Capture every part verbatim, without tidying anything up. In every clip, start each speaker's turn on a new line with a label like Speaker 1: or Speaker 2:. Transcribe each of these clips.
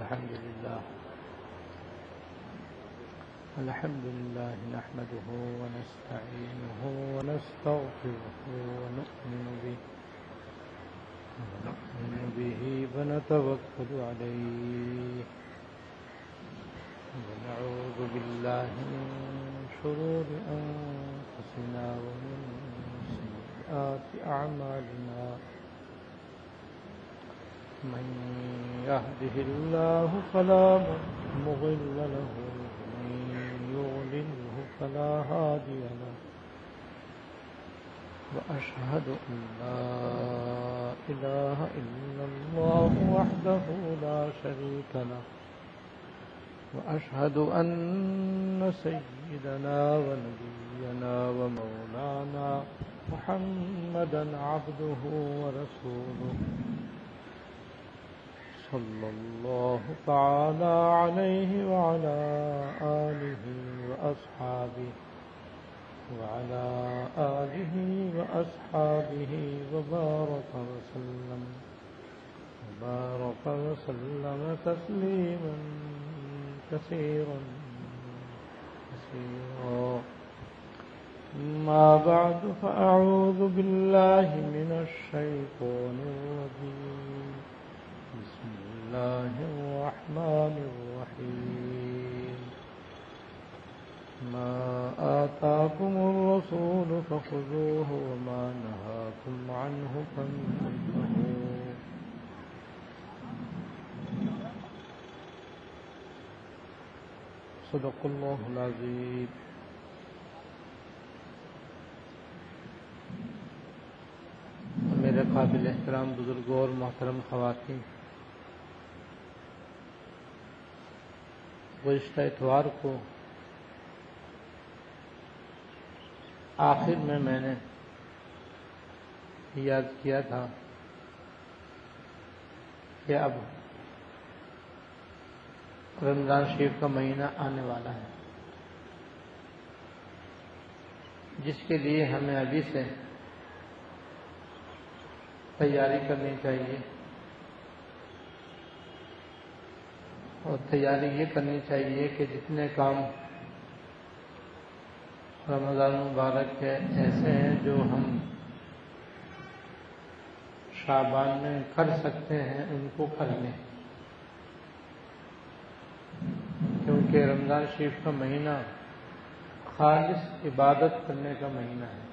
Speaker 1: الحمد لله الحمد لله نحمده ونستعينه ونستغفره ونؤمن به ونؤمن به ونتوكل عليه ونعوذ بالله من شرور أنفسنا ومن سيئات أعمالنا من يهده الله فلا مضل له ومن يضلله فلا هادي له وأشهد أن لا إله إلا الله وحده لا شريك له وأشهد أن سيدنا ونبينا ومولانا محمدا عبده ورسوله صلى الله تعالى عليه وعلى آله وأصحابه وعلى آله وأصحابه وبارك وسلم وبارك وسلم تسليما كثيرا كثيرا. أما بعد فأعوذ بالله من الشيطان الرجيم. بسم الله الرحمن الرحيم. ما آتاكم الرسول فخذوه وما نهاكم عنه فانتهوا. صدق الله العظيم. میرے قابل احترام بزرگوں اور محترم خواتین، گزشتہ اتوار کو آخر میں میں نے یاد کیا تھا کہ اب رمضان شریف کا مہینہ آنے والا ہے، جس کے لیے ہمیں ابھی سے تیاری کرنی چاہیے، اور تیاری یہ کرنی چاہیے کہ جتنے کام رمضان مبارک کے ایسے ہیں جو ہم شعبان میں کر سکتے ہیں ان کو کر لیں، کیونکہ رمضان شریف کا مہینہ خالص عبادت کرنے کا مہینہ ہے،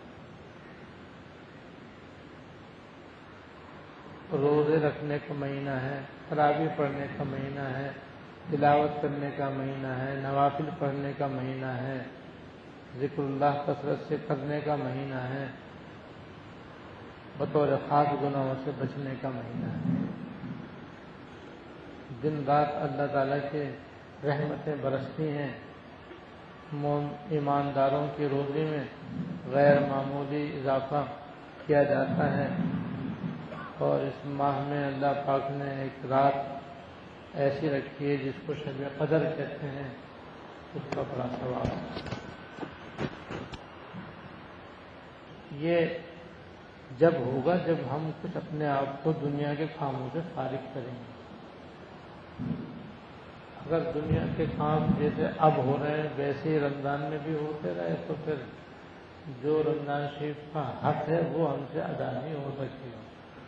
Speaker 1: روزے رکھنے کا مہینہ ہے، تراویح پڑھنے کا مہینہ ہے، تلاوت کرنے کا مہینہ ہے، نوافل پڑھنے کا مہینہ ہے، ذکر اللہ کثرت سے کرنے کا مہینہ ہے، بطور خاص گناہوں سے بچنے کا مہینہ ہے۔ دن رات اللہ تعالیٰ کے رحمتیں برستی ہیں، ایمانداروں کی روزی میں غیر معمولی اضافہ کیا جاتا ہے، اور اس ماہ میں اللہ پاک نے ایک رات ایسی رکھی ہے جس کو شب قدر کہتے ہیں، اس کا بڑا ثواب ہے۔ یہ جب ہوگا جب ہم کچھ اپنے آپ کو دنیا کے کاموں سے فارغ کریں گے۔ اگر دنیا کے کام جیسے اب ہو رہے ہیں ویسے ہی رمضان میں بھی ہوتے رہے تو پھر جو رمضان شریف کا حق ہے وہ ہم سے ادا نہیں ہو سکے گا۔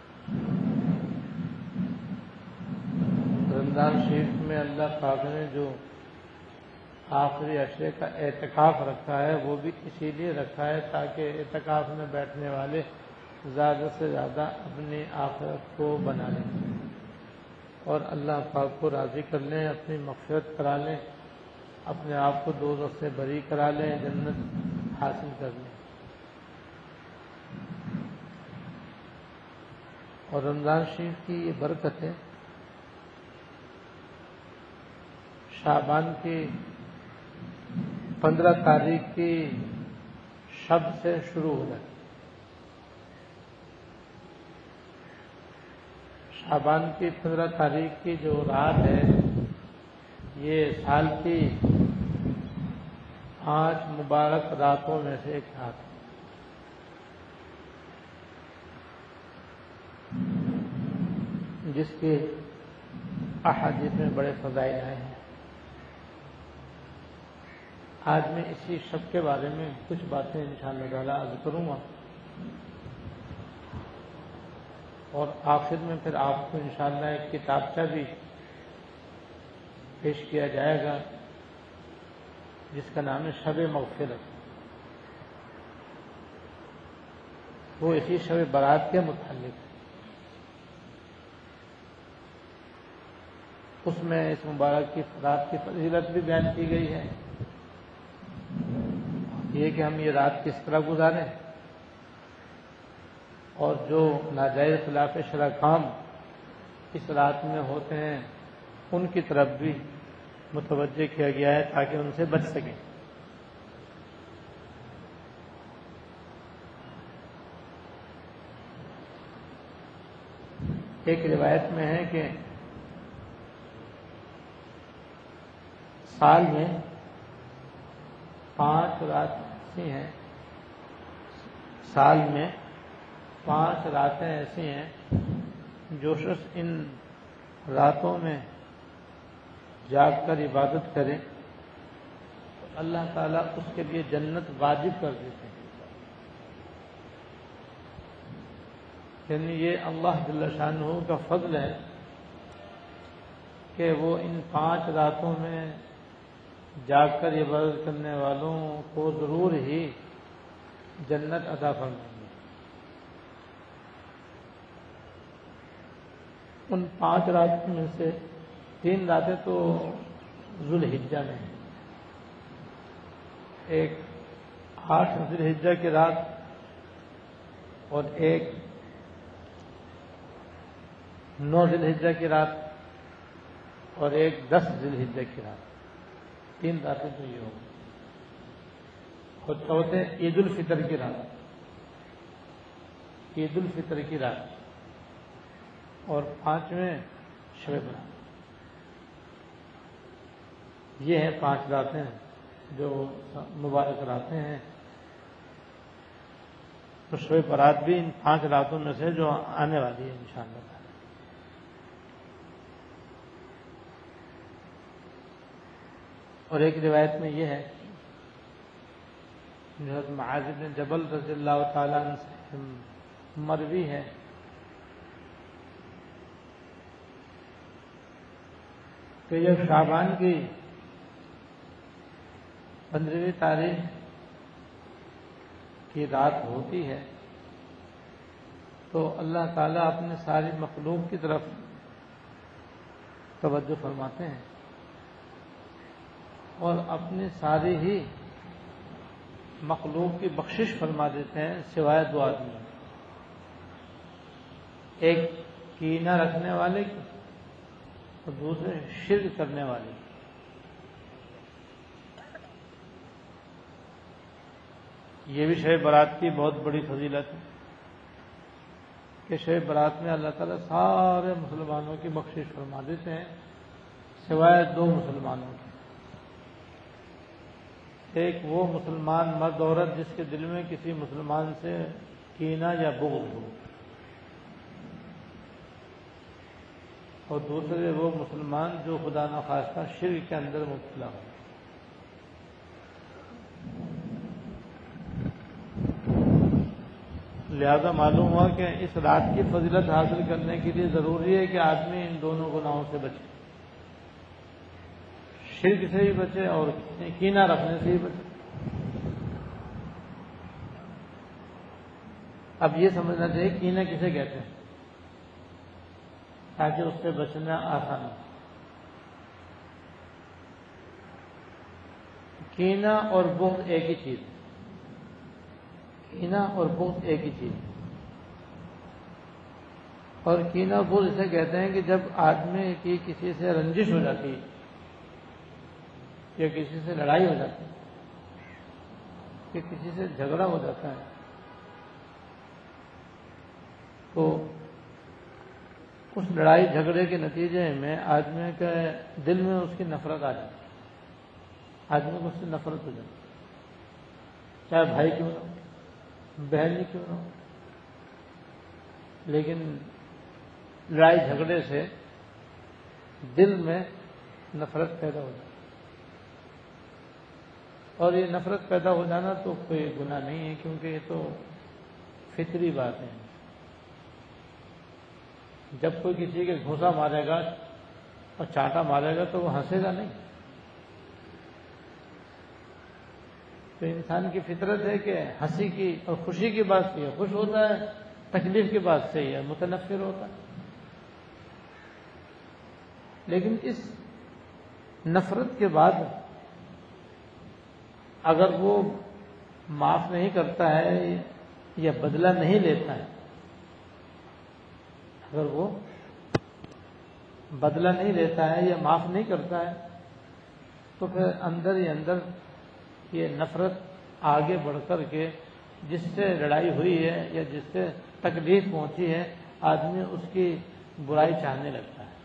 Speaker 1: رمضان شریف میں اللہ پاک نے جو آخری عشرے کا اعتکاف رکھا ہے وہ بھی اسی لیے رکھا ہے تاکہ اعتکاف میں بیٹھنے والے زیادہ سے زیادہ اپنی آخرت کو بنا لیں اور اللہ پاک کو راضی کر لیں، اپنی مغفرت کرا لیں، اپنے آپ کو دوزخ سے بری کرا لیں، جنت حاصل کر لیں۔ اور رمضان شریف کی یہ برکتیں شعبان کی پندرہ تاریخ کی شب سے شروع ہو جاتی۔ شعبان کی پندرہ تاریخ کی جو رات ہے یہ سال کی پانچ مبارک راتوں میں سے ایک رات ہے۔ جس کی احادیث میں بڑے فضائل آئے ہیں۔ آج میں اسی شب کے بارے میں کچھ باتیں انشاءاللہ تعالیٰ عرض کروں گا، اور آخر میں پھر آپ کو انشاءاللہ ایک کتابچہ بھی پیش کیا جائے گا جس کا نام ہے شب مغفرت۔ وہ اسی شب برات کے متعلق ہے۔ اس میں اس مبارک کی رات کی فضیلت بھی بیان کی گئی ہے، یہ کہ ہم یہ رات کس طرح گزاریں، اور جو ناجائز خلاف شرع کام اس رات میں ہوتے ہیں ان کی طرف بھی متوجہ کیا گیا ہے تاکہ ان سے بچ سکیں۔ ایک روایت میں ہے کہ سال میں پانچ راتیں ایسی ہیں سال میں پانچ راتیں ایسی ہیں جو شخص ان راتوں میں جاگ کر عبادت کرے تو اللہ تعالیٰ اس کے لیے جنت واجب کر دیتے ہیں۔ یعنی یہ اللہ جل شانہ کا فضل ہے کہ وہ ان پانچ راتوں میں جاگ کر عبادت کرنے والوں کو ضرور ہی جنت عطا فرمائیں گے۔ ان پانچ راتوں میں سے تین راتیں تو ذو الحجہ میں ہیں، ایک آٹھ ذو الحجہ کی رات اور ایک نو ذی الحجہ کی رات اور ایک دس ذی الحجہ کی رات، تین راتیں تو یہ ہوگی، اور چوتھے عید الفطر کی رات عید الفطر کی رات اور پانچویں شب برات۔ یہ ہیں پانچ راتیں جو مبارک راتیں ہیں، تو شب برات بھی ان پانچ راتوں میں سے جو آنے والی ہے انشاءاللہ تعالی۔ اور ایک روایت میں یہ ہے حضرت معاذ بن جبل رضی اللہ تعالیٰ عنہ سے مروی ہے کہ جب شعبان کی پندرہویں تاریخ کی رات ہوتی ہے تو اللہ تعالیٰ اپنے ساری مخلوق کی طرف توجہ فرماتے ہیں اور اپنی ساری ہی مخلوق کی بخشش فرما دیتے ہیں سوائے دو آدمی، ایک کینہ رکھنے والے کی اور دوسرے شرک کرنے والے کی۔ یہ بھی شب برات کی بہت بڑی فضیلت ہے کہ شب برات میں اللہ تعالیٰ سارے مسلمانوں کی بخشش فرما دیتے ہیں سوائے دو مسلمانوں کی، ایک وہ مسلمان مرد عورت جس کے دل میں کسی مسلمان سے کینہ یا بغض ہو، اور دوسرے وہ مسلمان جو خدا نخواستہ شرک کے اندر مبتلا ہو۔ لہذا معلوم ہوا کہ اس رات کی فضیلت حاصل کرنے کے لیے ضروری ہے کہ آدمی ان دونوں گناہوں سے بچے، شرک سے بھی بچے اور کینہ رکھنے سے بھی بچے۔ اب یہ سمجھنا چاہیے کینہ کسے کہتے ہیں تاکہ اس سے بچنا آسان ہو۔ کینہ اور بغض ایک ہی چیز، کینہ اور بغض ایک ہی چیز، اور کینہ بغض اسے کہتے ہیں کہ جب آدمی کی کسی سے رنجش ہو جاتی ہے یا کسی سے لڑائی ہو جاتی ہے کہ کسی سے جھگڑا ہو جاتا ہے تو اس لڑائی جھگڑے کے نتیجے میں آدمی کے دل میں اس کی نفرت آ جاتی ہے، آدمی کو اس سے نفرت ہو جاتی ہے، چاہے بھائی کیوں نہ ہو، بہن ہی کیوں نہ ہو، لیکن لڑائی جھگڑے سے دل میں نفرت پیدا ہو جاتی، اور یہ نفرت پیدا ہو جانا تو کوئی گناہ نہیں ہے، کیونکہ یہ تو فطری بات ہے۔ جب کوئی کسی کے گھونسا مارے گا اور چاٹا مارے گا تو وہ ہنسے گا نہیں۔ تو انسان کی فطرت ہے کہ ہنسی کی اور خوشی کی بات سے خوش ہوتا ہے، تکلیف کی بات سے یہ متنفر ہوتا ہے۔ لیکن اس نفرت کے بعد اگر وہ معاف نہیں کرتا ہے یا بدلہ نہیں لیتا ہے، اگر وہ بدلہ نہیں لیتا ہے یا معاف نہیں کرتا ہے، تو پھر اندر ہی اندر یہ نفرت آگے بڑھ کر کے جس سے لڑائی ہوئی ہے یا جس سے تکلیف پہنچی ہے، آدمی اس کی برائی چاہنے لگتا ہے،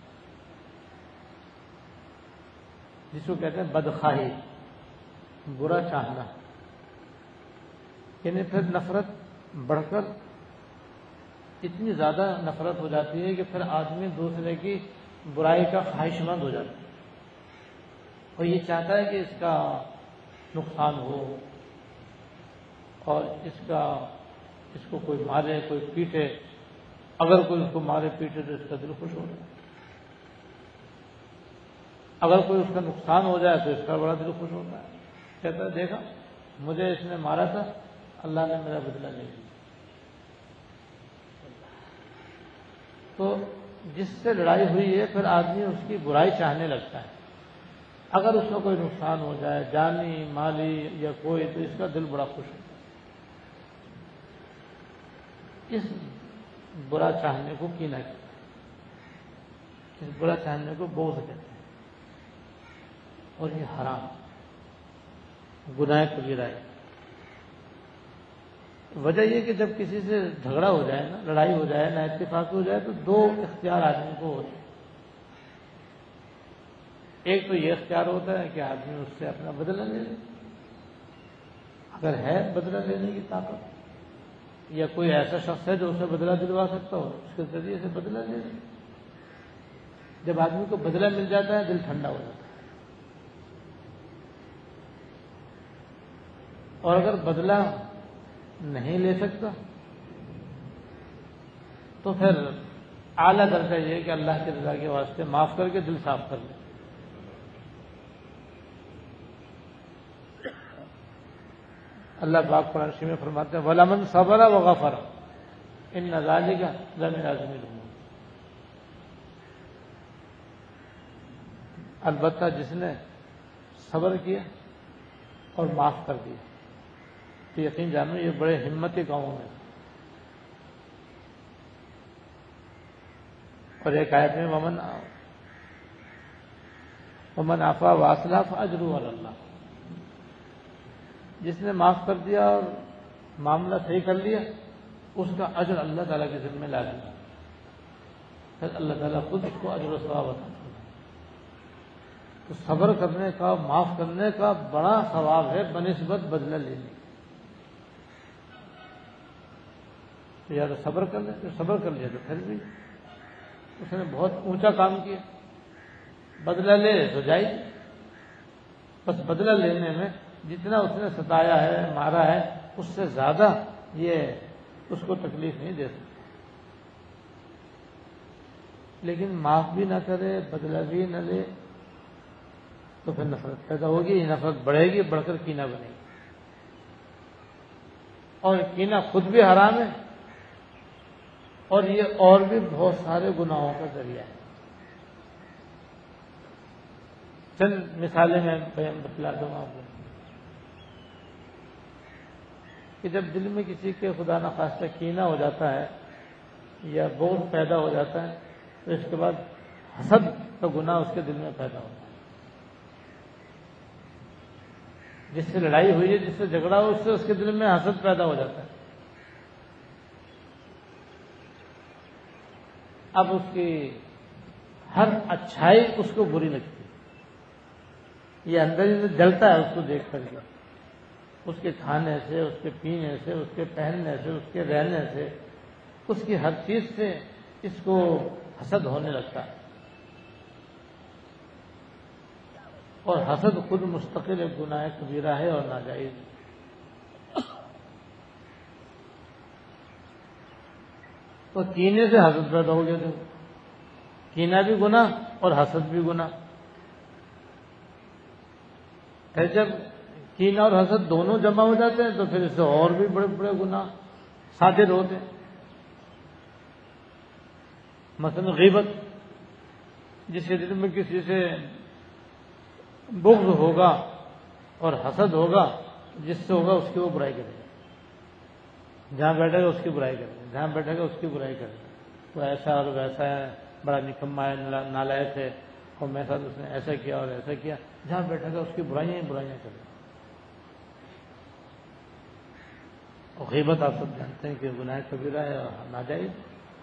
Speaker 1: جس کو کہتے ہیں بدخواہی، برا چاہنا۔ یعنی پھر نفرت بڑھ کر اتنی زیادہ نفرت ہو جاتی ہے کہ پھر آدمی دوسرے کی برائی کا خواہش مند ہو جاتا ہے، اور یہ چاہتا ہے کہ اس کا نقصان ہو، اور اس کا اس کو کوئی مارے، کوئی پیٹے۔ اگر کوئی اس کو مارے پیٹے تو اس کا دل خوش ہو جائے، اگر کوئی اس کا نقصان ہو جائے تو اس کا بڑا دل خوش ہوتا ہے، کہتا ہے دیکھا مجھے اس نے مارا تھا، اللہ نے میرا بدلہ لے لیا۔ تو جس سے لڑائی ہوئی ہے پھر آدمی اس کی برائی چاہنے لگتا ہے، اگر اس میں کوئی نقصان ہو جائے جانی مالی یا کوئی، تو اس کا دل بڑا خوش ہوتا ہے۔ اس برا چاہنے کو کینہ کہتے ہیں، اس برا چاہنے کو بغض کہتے ہیں، اور یہ حرام گناہ کبیرہ ہے۔ وجہ یہ کہ جب کسی سے جھگڑا ہو جائے نا، لڑائی ہو جائے نا، اتفاق ہو جائے، تو دو اختیار آدمی کو ہوتے ہیں۔ ایک تو یہ اختیار ہوتا ہے کہ آدمی اس سے اپنا بدلہ لے لے، اگر ہے بدلہ لینے کی طاقت، یا کوئی ایسا شخص ہے جو اسے بدلہ دلوا سکتا ہو، اس کے ذریعے سے بدلہ لے لے۔ جب آدمی کو بدلہ مل جاتا ہے دل ٹھنڈا ہو جاتا ہے، اور اگر بدلہ نہیں لے سکتا تو پھر اعلیٰ درجہ یہ کہ اللہ کی رضا کے واسطے معاف کر کے دل صاف کر لے۔ اللہ پاک قرآن شریف میں فرماتے ہیں وَلَمَنْ صَبَرَ وَغَفَرَ إِنَّ ذَلِكَ لَمِنْ عَزْمِ الْأُمُورِ، البتہ جس نے صبر کیا اور معاف کر دیا تو یقین جانو یہ بڑے ہمتی قوم ہے۔ اور ایک آیت میں ومن ومن عفا واصلح فاجرہ علی اللہ، جس نے معاف کر دیا اور معاملہ صحیح کر لیا اس کا اجر اللہ تعالیٰ کے ذمہ لازم ہے، پھر اللہ تعالیٰ خود اس کو اجر و ثواب عطا کرتا ہے۔ تو صبر کرنے کا، معاف کرنے کا بڑا ثواب ہے بنسبت بدلہ لینے۔ یا تو صبر کر لے، تو صبر کر لیا تو پھر بھی اس نے بہت اونچا کام کیا، بدلہ لے تو جائے، بس بدلہ لینے میں جتنا اس نے ستایا ہے، مارا ہے، اس سے زیادہ یہ اس کو تکلیف نہیں دے سکتا۔ لیکن معاف بھی نہ کرے، بدلہ بھی نہ لے، تو پھر نفرت پیدا ہوگی، نفرت بڑھے گی، بڑھ کر کینہ بنے گی، اور کینہ خود بھی حرام ہے، اور یہ اور بھی بہت سارے گناہوں کا ذریعہ ہے۔ چند مثالیں میں بیان بتلا دوں آپ کو کہ جب دل میں کسی کے خدا نخواستہ کینہ ہو جاتا ہے یا بغض پیدا ہو جاتا ہے تو اس کے بعد حسد کا گناہ اس کے دل میں پیدا ہوتا ہے۔ جس سے لڑائی ہوئی ہے، جس سے جھگڑا ہو، اس سے اس کے دل میں حسد پیدا ہو جاتا ہے۔ اب اس کی ہر اچھائی اس کو بری لگتی ہے، یہ اندر ہی جلتا ہے اس کو دیکھ کر کے، اس کے کھانے سے، اس کے پینے سے، اس کے پہننے سے، اس کے رہنے سے، اس کی ہر چیز سے اس کو حسد ہونے لگتا ہے۔ اور حسد خود مستقل ایک گناہ کبیرہ ہے اور ناجائز. تو کینے سے حسد پیدا ہو گیا تھا. کینہ بھی گناہ اور حسد بھی گناہ. پھر جب کینہ اور حسد دونوں جمع ہو جاتے ہیں تو پھر اس سے اور بھی بڑے بڑے گناہ صادر ہوتے ہیں. مثلا غیبت، جس کے دل میں کسی سے بغض ہوگا اور حسد ہوگا، جس سے ہوگا اس کی وہ برائی کرے گا. جہاں بیٹھے گا اس کی برائی کرے گا، جہاں بیٹھے گا اس کی برائی کرے گا. تو ایسا اور ویسا ہے، بڑا نکما ہے، نالائق ہے، اور میرے ساتھ اس نے ایسا کیا اور ایسا کیا. جہاں بیٹھے گا اس کی برائیاں ہی برائیاں کرے گا. اور غیبت آپ سب جانتے ہیں کہ گناہ کبیرہ ہے اور ناجائز.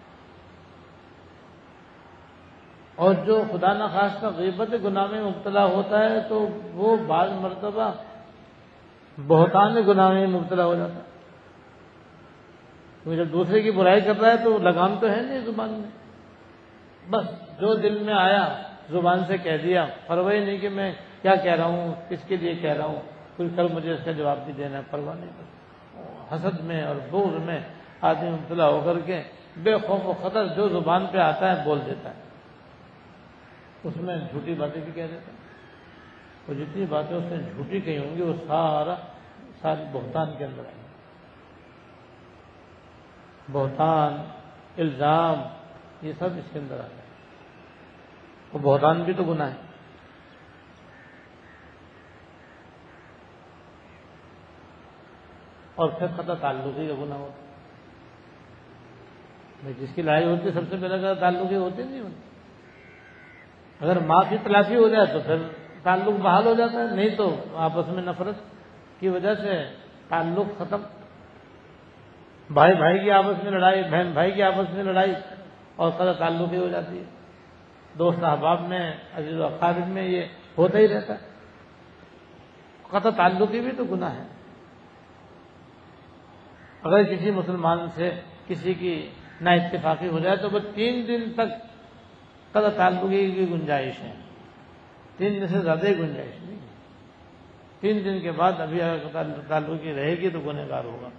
Speaker 1: اور جو خدا نخواستہ غیبت گناہ میں مبتلا ہوتا ہے تو وہ بعض مرتبہ بہتان گناہ میں مبتلا ہو جاتا ہے. کیونکہ جب دوسرے کی برائی کر رہا ہے تو لگام تو ہے نہیں زبان میں، بس جو دل میں آیا زبان سے کہہ دیا، پرواہ نہیں کہ میں کیا کہہ رہا ہوں، کس کے لیے کہہ رہا ہوں، کوئی کل مجھے اس کا جواب بھی دینا ہے، پرواہ نہیں کرتا. حسد میں اور بغض میں آدمی مبتلا ہو کر کے بے خوف و خطر جو زبان پہ آتا ہے بول دیتا ہے. اس میں جھوٹی باتیں بھی کہہ دیتا ہے، اور جتنی باتیں اس نے جھوٹی کہی ہوں گی وہ سارا ساری بہتان کے اندر آئے گی. بہتان، الزام، یہ سب اس کے اندر آ جائے. وہ بہتان بھی تو گناہ ہے. اور پھر قطع تعلقی کا گناہ ہوتا ہے. جس کی لڑائی ہوتی ہے سب سے پہلے قطع تعلقی ہوتے نہیں ہوتے. اگر ماں کی تلافی ہو جائے تو پھر تعلق بحال ہو جاتا ہے، نہیں تو آپس میں نفرت کی وجہ سے تعلق ختم. بھائی بھائی کی آپس میں لڑائی، بہن بھائی کی آپس میں لڑائی، اور قطع تعلقی ہو جاتی ہے. دوست احباب میں، عزیز و اقارب میں یہ ہوتا ہی رہتا ہے. قطع تعلقی بھی تو گناہ ہے. اگر کسی مسلمان سے کسی کی نا اتفاقی ہو جائے تو وہ تین دن تک قطع تعلقی کی گنجائش ہے. تین دن سے زیادہ ہی گنجائش نہیں. تین دن کے بعد ابھی اگر قطع تعلقی رہے گی تو گنہگار ہوگا.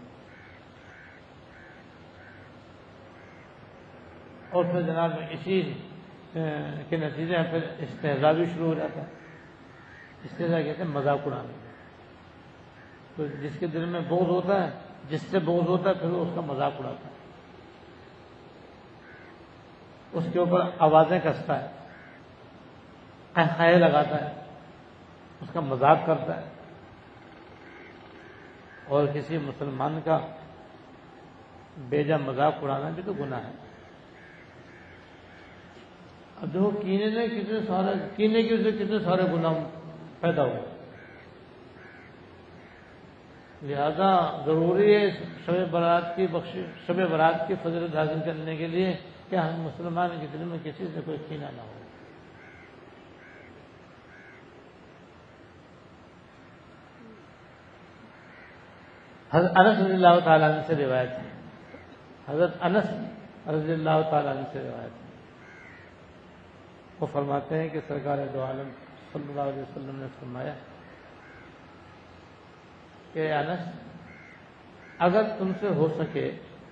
Speaker 1: اور پھر جناب اسی کے نتیجے میں پھر استہزاء بھی شروع ہو جاتا ہے. استہزاء کہتے ہیں مذاق اڑانے. تو جس کے دل میں بغض ہوتا ہے، جس سے بغض ہوتا ہے، پھر وہ اس کا مذاق اڑاتا ہے، اس کے اوپر آوازیں کستا ہے، قہقہے لگاتا ہے، اس کا مذاق کرتا ہے. اور کسی مسلمان کا بیجا مذاق اڑانا بھی تو گناہ ہے. اب جو کینے نے کتنے سارے کینے کی وجہ سے کتنے سارے گناہ پیدا ہوئے. لہذا ضروری ہے شب برات کی بخشش، شب برات کی فضیلت حاصل کرنے کے لیے کہ ہم مسلمان کے دل میں کسی سے کوئی کینہ نہ ہو. حضرت انس رضی اللہ تعالیٰ عنہ سے روایت ہے، حضرت انس رضی اللہ تعالیٰ عنہ سے روایت ہے. وہ فرماتے ہیں کہ سرکار دو عالم صلی اللہ علیہ وسلم نے فرمایا کہ انس، اگر تم سے ہو سکے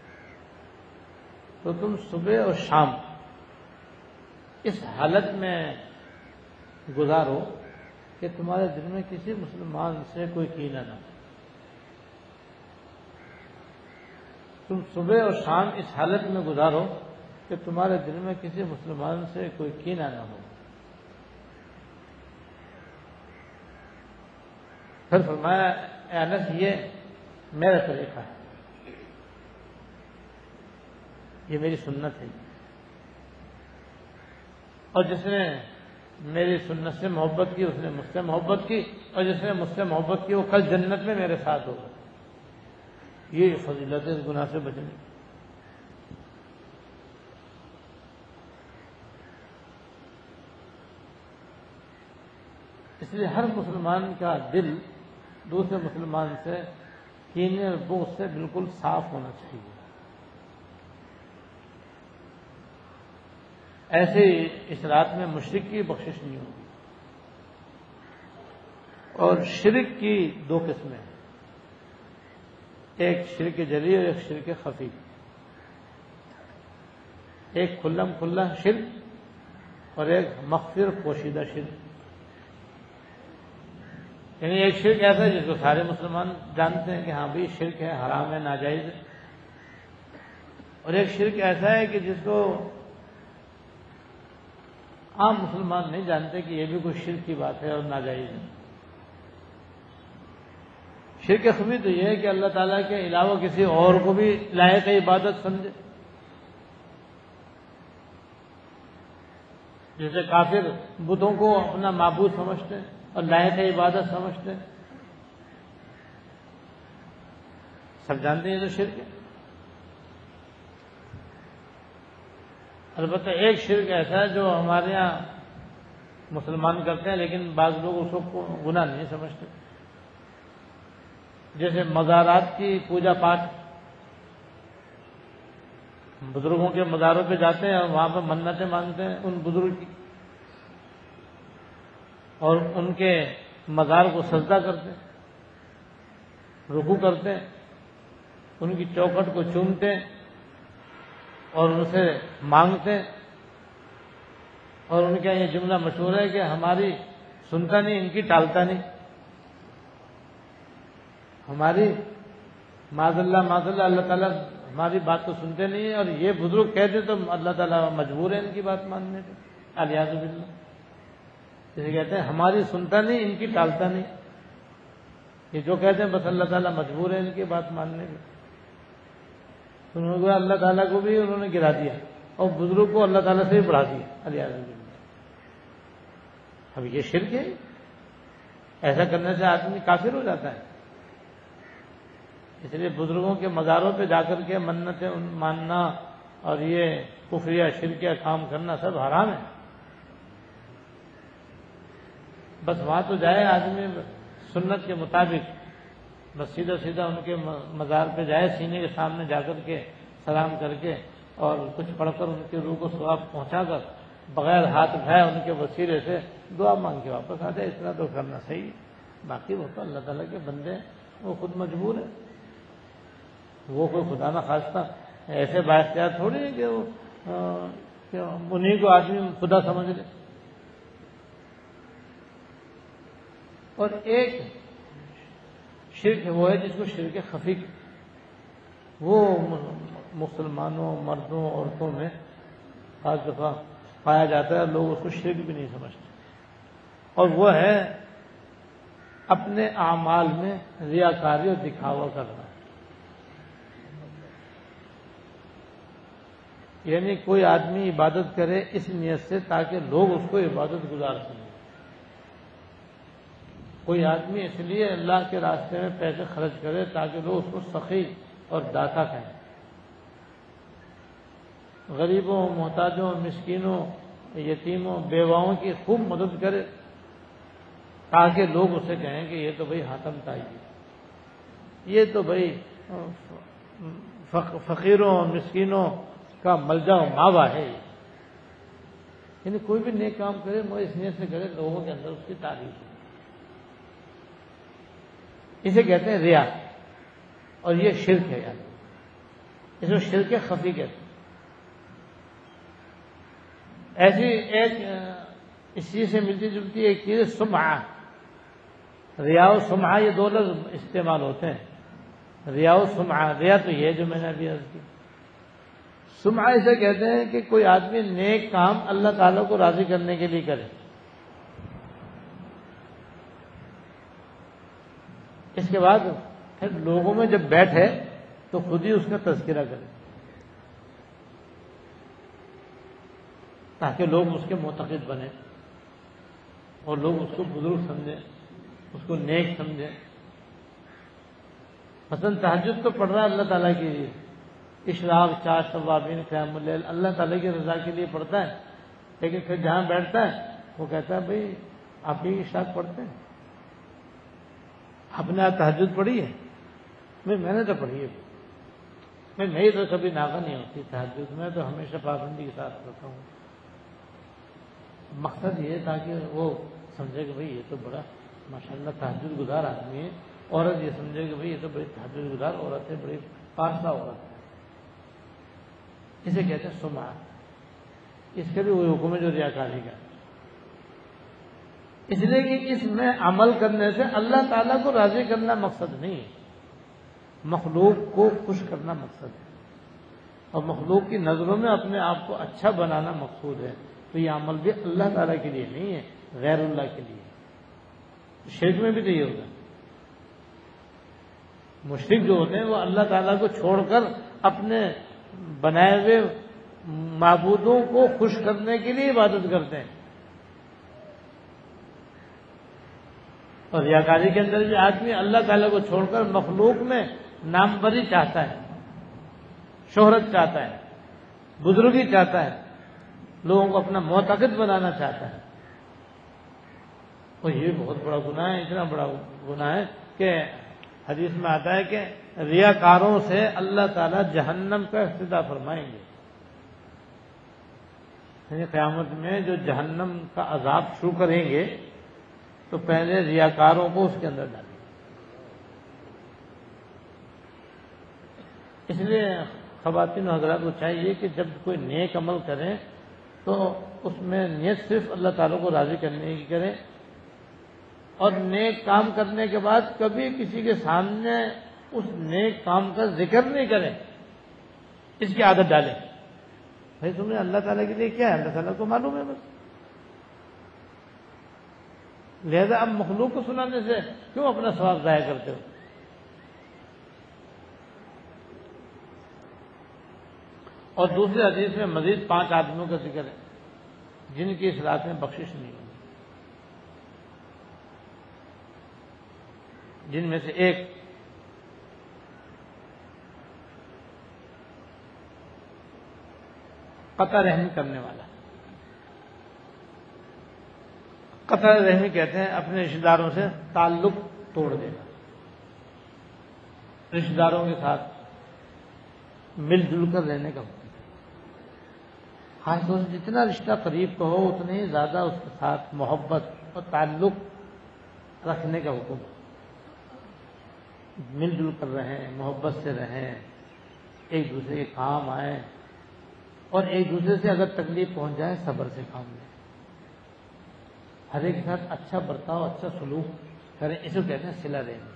Speaker 1: تو تم صبح اور شام اس حالت میں گزارو کہ تمہارے دل میں کسی مسلمان سے کوئی کینہ نہ ہو. تم صبح اور شام اس حالت میں گزارو کہ تمہارے دل میں کسی مسلمان سے کوئی کینہ نہ ہو. پھر فرمایا اے انس، یہ میرا طریقہ ہے، یہ میری سنت ہے، اور جس نے میری سنت سے محبت کی اس نے مجھ سے محبت کی، اور جس نے مجھ سے محبت کی وہ کل جنت میں میرے ساتھ ہوگا. یہ فضیلت اس گناہ سے بچنے. اس لیے ہر مسلمان کا دل دوسرے مسلمان سے کینے اور بغض سے بالکل صاف ہونا چاہیے. ایسے ہی اس رات میں مشرک کی بخشش نہیں ہوگی. اور شرک کی دو قسمیں ہیں، ایک شرک جلی اور ایک شرک خفی. ایک کھلم کھلا شرک اور ایک مخفر پوشیدہ شرک. یعنی ایک شرک ایسا ہے جس کو سارے مسلمان جانتے ہیں کہ ہاں بھائی شرک ہے، حرام ہے، ناجائز ہے. اور ایک شرک ایسا ہے کہ جس کو عام مسلمان نہیں جانتے کہ یہ بھی کوئی شرک کی بات ہے اور ناجائز ہے. شرک خفی تو یہ ہے کہ اللہ تعالیٰ کے علاوہ کسی اور کو بھی لائق عبادت سمجھے. جیسے کافر بتوں کو اپنا معبود سمجھتے ہیں اور لائق عبادت سمجھتے ہیں. سب جانتے ہیں تو شرک ہے. البتہ ایک شرک ایسا ہے جو ہمارے یہاں مسلمان کرتے ہیں لیکن بعض لوگ اس کو گناہ نہیں سمجھتے. جیسے مزارات کی پوجا پاٹ، بزرگوں کے مزاروں پہ جاتے ہیں اور وہاں پہ منتیں مانگتے ہیں ان بزرگ کی، اور ان کے مزار کو سجدہ کرتے ہیں، رکوع کرتے ہیں، ان کی چوکھٹ کو چومتے ہیں اور ان سے مانگتے ہیں. اور ان کا یہ جملہ مشہور ہے کہ ہماری سنتا نہیں، ان کی ٹالتا نہیں. ہماری معاذ اللہ معاذ اللہ اللہ تعالیٰ ہماری بات تو سنتے نہیں ہیں، اور یہ بزرگ کہتے تو اللہ تعالیٰ مجبور ہے ان کی بات ماننے پہ. الیاذ باللہ. جسے کہتے ہیں ہماری سنتا نہیں، ان کی ٹالتا نہیں. یہ جو کہتے ہیں بس اللہ تعالیٰ مجبور ہے ان کی بات ماننے پہ. انہوں نے اللہ تعالیٰ کو بھی انہوں نے گرا دیا اور بزرگ کو اللہ تعالیٰ سے بھی بڑھا دیا. الیاذ باللہ. اب یہ شرک ہے. ایسا کرنے سے آدمی کافر ہو جاتا ہے. اس لیے بزرگوں کے مزاروں پہ جا کر کے منتیں ماننا اور یہ کفریہ شرکیہ کام کرنا سب حرام ہے. بس وہاں تو جائے آدمی سنت کے مطابق، بس سیدھا سیدھا ان کے مزار پہ جائے، سینے کے سامنے جا کر کے سلام کر کے اور کچھ پڑھ کر ان کے روح کو ثواب پہنچا کر بغیر ہاتھ اٹھائے ان کے وسیلے سے دعا مانگ کے واپس آ جائے. اتنا تو کرنا صحیح ہے. باقی وہ تو اللہ تعالیٰ کے بندے ہیں، وہ خود مجبور ہے. وہ کوئی خدا نہ خواستہ ایسے بااختیار تھوڑی ہے کہ وہ انہیں کو آدمی خدا سمجھ لے. اور ایک شرک وہ ہے جس کو شرک خفی، وہ مسلمانوں مردوں عورتوں میں خاص دفعہ پایا جاتا ہے. لوگ اس کو شرک بھی نہیں سمجھتے. اور وہ ہے اپنے اعمال میں ریاکاری اور دکھاوا کرنا. یعنی کوئی آدمی عبادت کرے اس نیت سے تاکہ لوگ اس کو عبادت گزار سمجھیں. کوئی آدمی اس لیے اللہ کے راستے میں پیسے خرچ کرے تاکہ لوگ اس کو سخی اور داتا کہیں. غریبوں، محتاجوں، مسکینوں، یتیموں، بیواؤں کی خوب مدد کرے تاکہ لوگ اسے کہیں کہ یہ تو بھائی حاتم تائی ہے، یہ تو بھائی فقیروں اور مسکینوں کا ملجا و ماوا ہے. یعنی کوئی بھی نیک کام کرے وہ اس نیت سے کرے لوگوں کے اندر اس کی تعریف ہے. اسے کہتے ہیں ریا، اور یہ شرک ہے. یعنی اس کو شرک خفی کہتے ہیں. ایسی ایک اس چیز سے ملتی جلتی ایک چیز سمعہ. ریا و سمعہ یہ دو لفظ استعمال ہوتے ہیں. ریا و سمعہ، ریا تو یہ جو میں نے ابھی عرض کی. سمعہ اسے کہتے ہیں کہ کوئی آدمی نیک کام اللہ تعالیٰ کو راضی کرنے کے لیے کرے. اس کے بعد پھر لوگوں میں جب بیٹھے تو خود ہی اس کا تذکرہ کرے تاکہ لوگ اس کے معتقد بنے اور لوگ اس کو بزرگ سمجھیں، اس کو نیک سمجھیں. مثلا تہجد تو پڑھ رہا ہے اللہ تعالیٰ کے لیے، اشراق، چار ثوابین، قیام اللیل اللہ تعالیٰ کی رضا کے لیے پڑھتا ہے. لیکن پھر جہاں بیٹھتا ہے وہ کہتا ہے بھائی آپ ہی اشراق پڑھتے ہیں، آپ نے آج تہجد پڑھی ہے؟ میں میں نے تو پڑھی ہے. میں میری تو کبھی ناغہ نہیں ہوتی تہجد، میں تو ہمیشہ پابندی کے ساتھ کرتا ہوں. مقصد یہ تھا کہ وہ سمجھے کہ بھائی یہ تو بڑا ماشاءاللہ تہجد گزار آدمی ہے، عورت یہ سمجھے کہ بھئی یہ تو بڑی تہجد گزار عورت ہے، بڑی پارسا عورت ہے، اسے کہتے ہیں سمعہ۔ اس کے بھی وہی حکم ہے جو ریاکاری کا، اس لیے کہ اس میں عمل کرنے سے اللہ تعالیٰ کو راضی کرنا مقصد نہیں ہے، مخلوق کو خوش کرنا مقصد ہے، اور مخلوق کی نظروں میں اپنے آپ کو اچھا بنانا مقصود ہے۔ تو یہ عمل بھی اللہ تعالیٰ کے لیے نہیں ہے، غیر اللہ کے لیے۔ شرک میں بھی تو یہ ہوگا، مشرک جو ہوتے ہیں وہ اللہ تعالیٰ کو چھوڑ کر اپنے بنائے ہوئے معبودوں کو خوش کرنے کے لیے عبادت کرتے ہیں، اور ریاکاری کے اندر بھی آدمی اللہ تعالیٰ کو چھوڑ کر مخلوق میں ناموری چاہتا ہے، شہرت چاہتا ہے، بزرگی چاہتا ہے، لوگوں کو اپنا معتقد بنانا چاہتا ہے۔ اور یہ بہت بڑا گناہ ہے، اتنا بڑا گناہ ہے کہ حدیث میں آتا ہے کہ ریاکاروں سے اللہ تعالیٰ جہنم کا افتتاح فرمائیں گے، یعنی قیامت میں جو جہنم کا عذاب شروع کریں گے تو پہلے ریاکاروں کو اس کے اندر ڈالیں گے۔ اس لیے خواتین و حضرات کو چاہیے کہ جب کوئی نیک عمل کریں تو اس میں نیت صرف اللہ تعالیٰ کو راضی کرنے کی کریں، اور نیک کام کرنے کے بعد کبھی کسی کے سامنے اس نیک کام کا ذکر نہیں کریں، اس کی عادت ڈالیں۔ بھائی تم نے اللہ تعالیٰ کے لیے کیا ہے، اللہ تعالیٰ کو معلوم ہے بس، لہذا اب مخلوق کو سنانے سے کیوں اپنا ثواب ضائع کرتے ہو؟ اور دوسرے حدیث میں مزید پانچ آدمیوں کا ذکر ہے جن کی اس رات میں بخشش نہیں ہوگی، جن میں سے ایک قطع رحمی کرنے والا۔ قطع رحمی کہتے ہیں اپنے رشتہ داروں سے تعلق توڑ دینا، رشتہ داروں کے ساتھ مل جل کر رہنے کا حکم، خاص طور سے جتنا رشتہ قریب کا ہو اتنے ہی زیادہ اس کے ساتھ محبت اور تعلق رکھنے کا حکم ہے۔ مل جل کر رہیں، محبت سے رہیں، ایک دوسرے کے کام آئیں، اور ایک دوسرے سے اگر تکلیف پہنچ جائے صبر سے کام لیں، ہر ایک کے ساتھ اچھا برتاؤ، اچھا سلوک کریں، اسے کہتے ہیں صلہ رحمی۔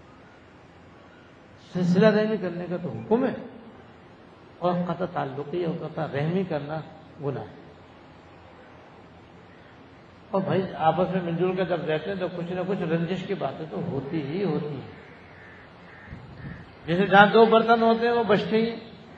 Speaker 1: صلہ رحمی کرنے کا تو حکم ہے، اور قطع تعلقی اور قطع رحمی کرنا گناہ ہے۔ اور بھائی آپس میں مل جل کر جب رہتے ہیں تو کچھ نہ کچھ رنجش کی باتیں تو ہوتی ہی ہوتی ہیں، جیسے جہاں دو برتن ہوتے ہیں وہ بچتے ہی،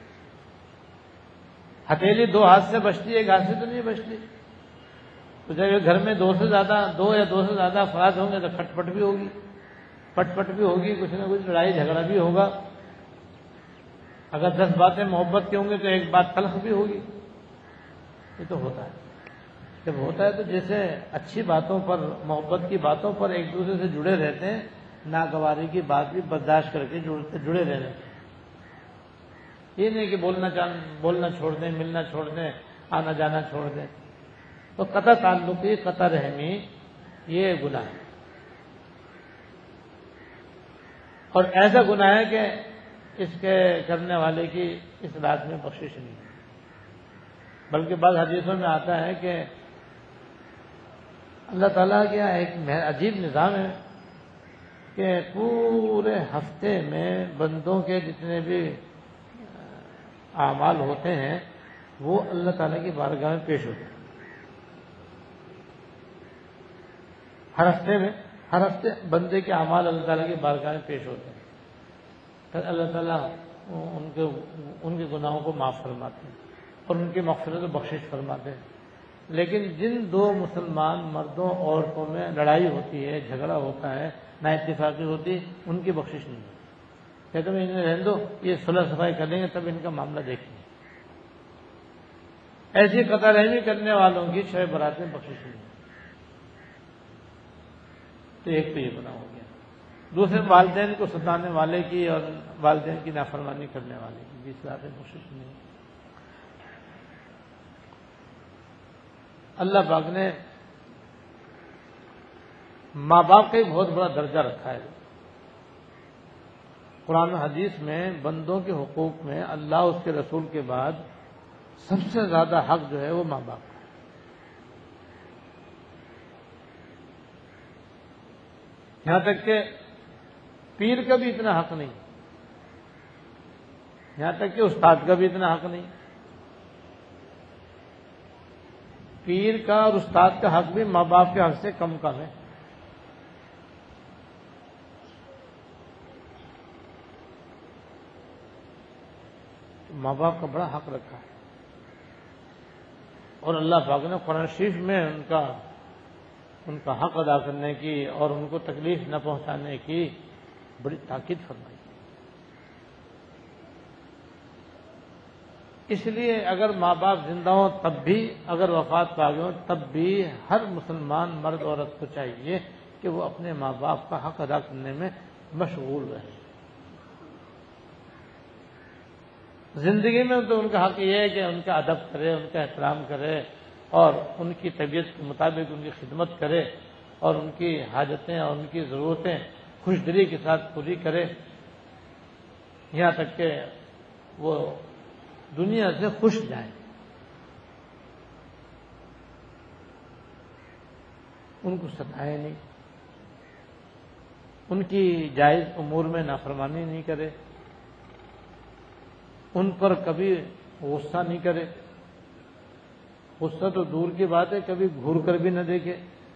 Speaker 1: ہتھیلی دو ہاتھ سے بچتی ہے، ایک ہاتھ سے تو نہیں بچتی۔ تو جب گھر میں دو سے زیادہ دو یا دو سے زیادہ افراد ہوں گے تو کھٹ پٹ بھی ہوگی، پٹ پٹ بھی ہوگی، کچھ نہ کچھ لڑائی جھگڑا بھی ہوگا۔ اگر دس باتیں محبت کی ہوں گی تو ایک بات تلخ بھی ہوگی۔ یہ تو ہوتا ہے، جب ہوتا ہے تو جیسے اچھی باتوں پر، محبت کی باتوں پر ایک دوسرے سے جڑے رہتے ہیں، ناگواری کی بات بھی برداشت کر کے جڑے رہنے ہیں۔ یہ نہیں کہ بولنا بولنا چھوڑ دیں، ملنا چھوڑ دیں، آنا جانا چھوڑ دیں۔ تو قطع تعلقی، قطع رحمی یہ گناہ ہے، اور ایسا گناہ ہے کہ اس کے کرنے والے کی اس رات میں بخشش نہیں ہے۔ بلکہ بعض حدیثوں میں آتا ہے کہ اللہ تعالیٰ کا ایک عجیب نظام ہے کہ پورے ہفتے میں بندوں کے جتنے بھی اعمال ہوتے ہیں وہ اللہ تعالیٰ کی بارگاہ میں پیش ہوتے ہیں۔ ہر ہفتے میں ہر ہفتے بندے کے اعمال اللہ تعالیٰ کی بارگاہ میں پیش ہوتے ہیں، پھر اللہ تعالیٰ ان کے ان کے گناہوں کو معاف فرماتے ہیں اور ان کی مغفرت و بخشش فرماتے ہیں۔ لیکن جن دو مسلمان مردوں عورتوں میں لڑائی ہوتی ہے، جھگڑا ہوتا ہے، نا اتفاقی ہوتی، ان کی بخشش نہیں ہے۔ کہتے ہیں انہیں رہنے دو، یہ صلح صفائی کر لیں گے تب ان کا معاملہ دیکھیں گے۔ ایسی قطع رحمی کرنے والوں کی شب برات میں بخشش نہیں ہے۔ تو ایک تو یہ گناہ ہو گیا، دوسرے والدین کو ستانے والے کی اور والدین کی نافرمانی کرنے والے کی بھی اس رات میں بخشش نہیں ہے۔ اللہ پاک نے ماں باپ کا ایک بہت بڑا درجہ رکھا ہے. قرآن و حدیث میں بندوں کے حقوق میں اللہ اس کے رسول کے بعد سب سے زیادہ حق جو ہے وہ ماں باپ کا ہے. یہاں تک کہ پیر کا بھی اتنا حق نہیں، یہاں تک کہ استاد کا بھی اتنا حق نہیں. پیر کا اور استاد کا حق بھی ماں باپ کے حق سے کم کم ہے. ماں باپ کا بڑا حق رکھا ہے، اور اللہ پاک نے قرآن شریف میں ان کا ان کا حق ادا کرنے کی اور ان کو تکلیف نہ پہنچانے کی بڑی تاکید فرمائی. اس لیے اگر ماں باپ زندہ ہوں تب بھی، اگر وفات پا گئے ہوں تب بھی ہر مسلمان مرد عورت کو چاہیے کہ وہ اپنے ماں باپ کا حق ادا کرنے میں مشغول رہے. زندگی میں تو ان کا حق یہ ہے کہ ان کا ادب کرے، ان کا احترام کرے اور ان کی طبیعت کے مطابق ان کی خدمت کرے اور ان کی حاجتیں اور ان کی ضرورتیں خوش دلی کے ساتھ پوری کرے، یہاں تک کہ وہ دنیا سے خوش جائیں. ان کو ستائے نہیں، ان کی جائز امور میں نافرمانی نہیں کرے، ان پر کبھی غصہ نہیں کرے. غصہ تو دور کی بات ہے، کبھی گھور کر بھی نہ دیکھے،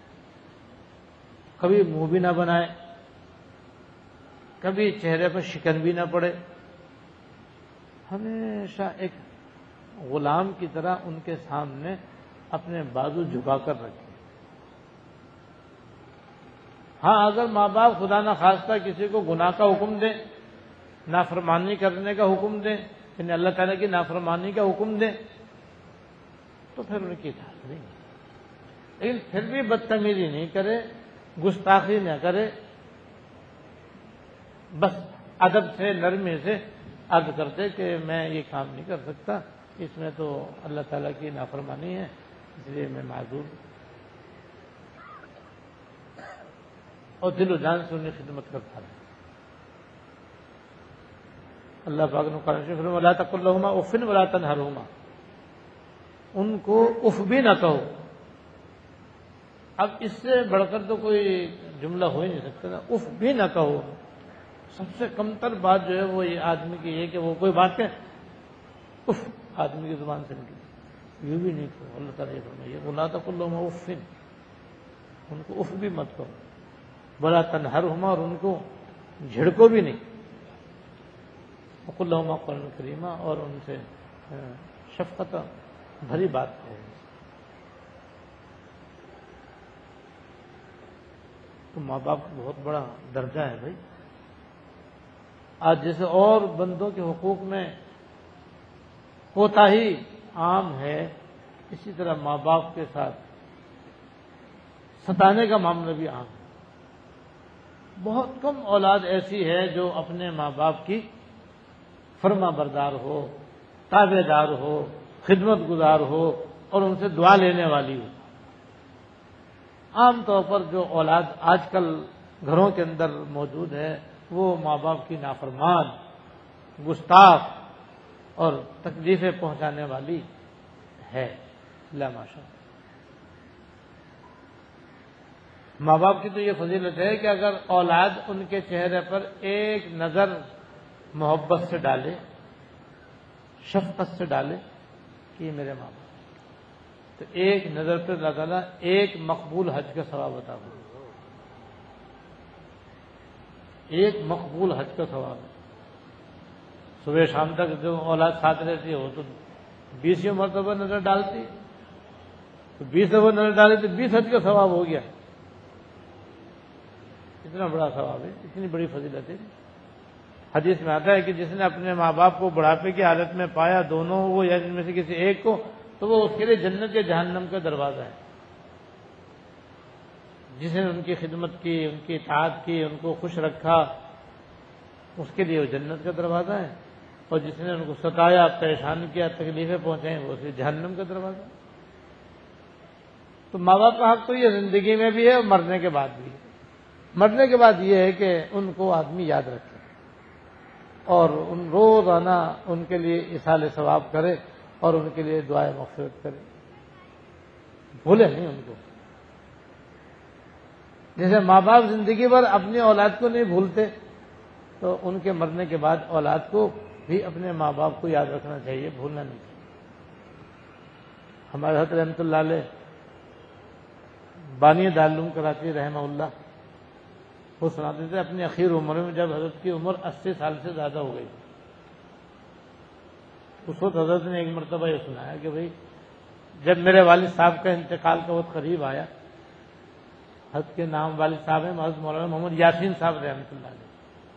Speaker 1: کبھی منہ بھی نہ بنائے، کبھی چہرے پر شکن بھی نہ پڑے. ہمیشہ ایک غلام کی طرح ان کے سامنے اپنے بازو جھکا کر رکھے. ہاں اگر ماں باپ خدا نہ خواستہ کسی کو گناہ کا حکم دیں، نافرمانی کرنے کا حکم دیں، یعنی اللہ تعالیٰ کی نافرمانی کا حکم دیں، تو پھر ان کی اطاعت نہیں، لیکن پھر بھی بدتمیزی نہیں کرے، گستاخی نہ کرے، بس ادب سے نرمی سے عرض کرتے کہ میں یہ کام نہیں کر سکتا، اس میں تو اللہ تعالیٰ کی نافرمانی ہے، اس لیے میں معذور ہوں، اور دل و جان سے ان کی خدمت کرتا رہا. اللہ پاک نے قرآن شریف میں وَلَا تَقُل لَّهُمَا اُفٍّ وَلَا تَنْهَرْهُمَا، ان کو اف بھی نہ کہو. اب اس سے بڑھ کر تو کوئی جملہ ہو ہی نہیں سکتا نا، اف بھی نہ کہو. سب سے کمتر بات جو ہے وہ یہ آدمی کی ہے کہ وہ کوئی بات کہ اف آدمی کی زبان سے نکلی، یہ بھی نہیں کہو. اللہ تعالیٰ یہ فرمائے وَلَا تَقُل لَّهُمَا اُفٍّ، ان کو اف بھی مت کہو. وَلَا تَنْهَرْهُمَا، اور ان کو جھڑکو بھی نہیں. وَقُل لَّهُمَا قَوْلًا كَرِيمًا، اور ان سے شفقت بھری بات کہو. تو ماں باپ کا بہت بڑا درجہ ہے بھائی. آج جیسے اور بندوں کے حقوق میں کوتاہی عام ہے، اسی طرح ماں باپ کے ساتھ ستانے کا معاملہ بھی عام ہے. بہت کم اولاد ایسی ہے جو اپنے ماں باپ کی فرما بردار ہو، تابع دار ہو، خدمت گزار ہو اور ان سے دعا لینے والی ہو. عام طور پر جو اولاد آج کل گھروں کے اندر موجود ہے وہ ماں باپ کی نافرمان، گستاخ اور تکلیفیں پہنچانے والی ہے. لا ماشاء اللہ. ماں باپ کی تو یہ فضیلت ہے کہ اگر اولاد ان کے چہرے پر ایک نظر محبت سے ڈالے، شفقت سے ڈالے کہ یہ میرے ماں باپ، تو ایک نظر پہ اللہ تعالیٰ ایک مقبول حج کا ثواب عطا کرے. ایک مقبول حج کا ثواب ہے. صبح شام تک جو اولاد ساتھ رہتی ہے وہ تو بیسوں مرتبہ نظر ڈالتی، تو بیس دفعہ نظر ڈالے تو بیس حج کا ثواب ہو گیا. اتنا بڑا ثواب ہے، اتنی بڑی فضیلت ہے. حدیث میں آتا ہے کہ جس نے اپنے ماں باپ کو بڑھاپے کی حالت میں پایا، دونوں وہ یا جن میں سے کسی ایک کو، تو وہ اس کے لیے جنت یا جہنم کا دروازہ ہے. جس نے ان کی خدمت کی، ان کی اطاعت کی، ان کو خوش رکھا، اس کے لیے وہ جنت کا دروازہ ہے، اور جس نے ان کو ستایا، پریشان کیا، تکلیفیں پہنچائیں، وہ اسے جہنم کا دروازہ ہے. تو ماں باپ کا حق تو یہ زندگی میں بھی ہے اور مرنے کے بعد بھی ہے. مرنے کے بعد یہ ہے کہ ان کو آدمی یاد رکھے اور ان روزانہ ان کے لیے اصال ثواب کرے اور ان کے لیے دعائیں مغفرت کرے، بھولے نہیں ان کو۔ جیسے ماں باپ زندگی بھر اپنی اولاد کو نہیں بھولتے، تو ان کے مرنے کے بعد اولاد کو بھی اپنے ماں باپ کو یاد رکھنا چاہیے، بھولنا نہیں چاہیے۔ ہمارے حضرت رحمۃ اللہ علیہ بانی دارالعلوم کراچی رحمہ اللہ، وہ سناتے تھے اپنی اخیر عمر میں جب حضرت کی عمر اسی سال سے زیادہ ہو گئی، اس وقت حضرت نے ایک مرتبہ یہ سنایا کہ بھائی جب میرے والد صاحب کا انتقال کا وقت قریب آیا، حضرت کے نام والد صاحب ہیں حضرت مولانا محمد یاسین صاحب رحمۃ اللہ علیہ،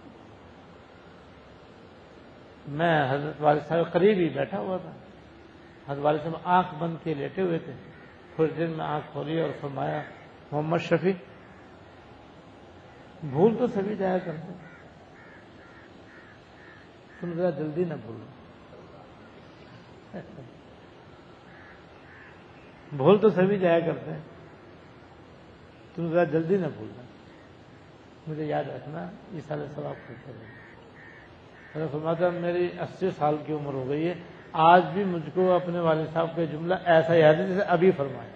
Speaker 1: میں حضرت والد صاحب قریب ہی بیٹھا ہوا تھا، حضرت والد صاحب آنکھ بند کے لیٹے ہوئے تھے، تھوڑی دیر میں آنکھ کھولی اور فرمایا محمد شفیع بھول تو سبھی جایا کرتے تم ذرا جلدی نہ بھولو، بھول تو سبھی جایا کرتے ہیں، تم ذرا جلدی نہ بھولنا، مجھے یاد رکھنا، یہ سارے ثواب کرتے رہے۔ حضرت فرماتا میری اسی سال کی عمر ہو گئی ہے، آج بھی مجھ کو اپنے والد صاحب کا جملہ ایسا یاد ہے جیسے ابھی فرمایا۔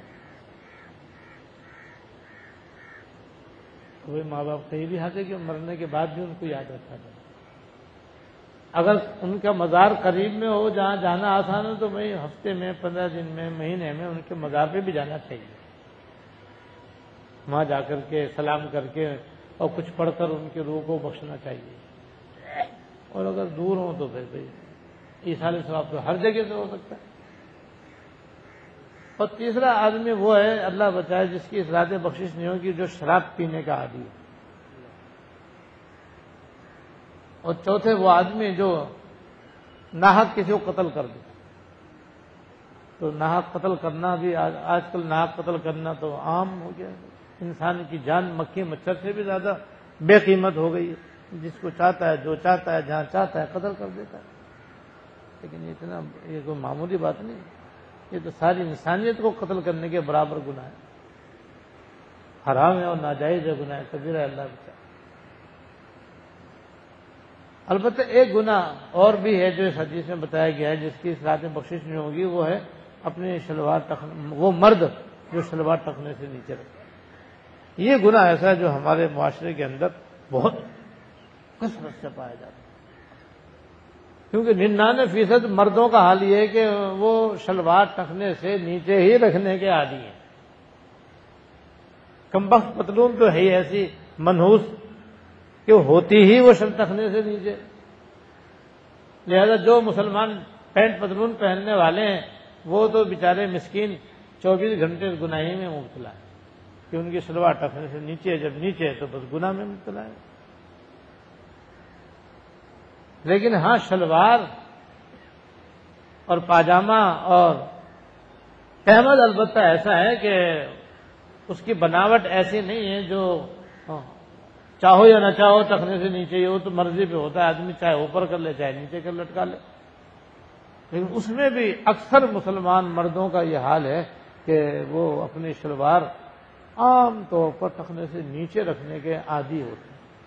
Speaker 1: کوئی ماں باپ کہیں بھی ہاتھے کہ مرنے کے بعد بھی ان کو یاد رکھا تھا۔ اگر ان کا مزار قریب میں ہو جہاں جانا آسان ہو تو میں ہفتے میں، پندرہ دن میں، مہینے میں ان کے مزار پہ بھی جانا چاہیے، وہاں جا کر کے سلام کر کے اور کچھ پڑھ کر ان کی روح کو بخشنا چاہیے۔ اور اگر دور ہوں تو پھر بھائی ایصال ثواب تو ہر جگہ سے ہو سکتا ہے۔ اور تیسرا آدمی وہ ہے، اللہ بچائے، جس کی اصلاح بخشش نہیں ہوگی، جو شراب پینے کا عادی ہے۔ اور چوتھے وہ آدمی جو ناحق کسی کو قتل کر دے، تو ناحق قتل کرنا بھی آج کل ناحق قتل کرنا تو عام ہو گیا، انسان کی جان مکھی مچھر سے بھی زیادہ بے قیمت ہو گئی ہے، جس کو چاہتا ہے، جو چاہتا ہے، جہاں چاہتا ہے قتل کر دیتا ہے۔ لیکن اتنا یہ کوئی معمولی بات نہیں، یہ تو ساری انسانیت کو قتل کرنے کے برابر گناہ ہے، حرام ہے اور ناجائز ہے، گناہ کبیرہ ہے، اللہ بچائے۔ البتہ ایک گناہ اور بھی ہے جو اس حدیث میں بتایا گیا ہے، جس کی اصلاح میں بخشش نہیں ہوگی، وہ ہے اپنے شلوار ٹخنے، وہ مرد جو شلوار ٹخنے سے نیچے رکھتا ہے۔ یہ گناہ ایسا ہے جو ہمارے معاشرے کے اندر بہت کثرت سے پایا جاتا ہے، کیونکہ ننانوے فیصد مردوں کا حال یہ ہے کہ وہ شلوار ٹخنے سے نیچے ہی رکھنے کے عادی ہیں۔ کمبخت پتلون تو ہے ہی ایسی منحوس کہ ہوتی ہی وہ شل ٹخنے سے نیچے، لہذا جو مسلمان پینٹ پتلون پہننے والے ہیں وہ تو بیچارے مسکین چوبیس گھنٹے گناہی میں مبتلا ہے کہ ان کی شلوار ٹخنے سے نیچے ہے، جب نیچے ہے تو بس گناہ میں مبتلا ہے۔ لیکن ہاں شلوار اور پاجامہ اور تہمد البتہ ایسا ہے کہ اس کی بناوٹ ایسی نہیں ہے جو چاہو یا نہ چاہو ٹخنے سے نیچے ہی ہو، تو مرضی پہ ہوتا ہے، آدمی چاہے اوپر کر لے چاہے نیچے کر لٹکا لے۔ لیکن اس میں بھی اکثر مسلمان مردوں کا یہ حال ہے کہ وہ اپنی شلوار عام طور پر ٹخنے سے نیچے رکھنے کے عادی ہوتے ہیں۔